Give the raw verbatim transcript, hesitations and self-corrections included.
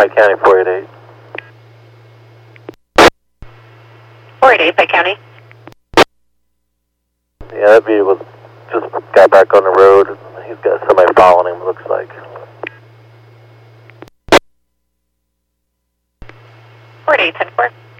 Pike County four eight eight. four eight eight, Pike County. Yeah, that vehicle just got back on the road. He's got somebody following him, looks like. four eight eight, ten four.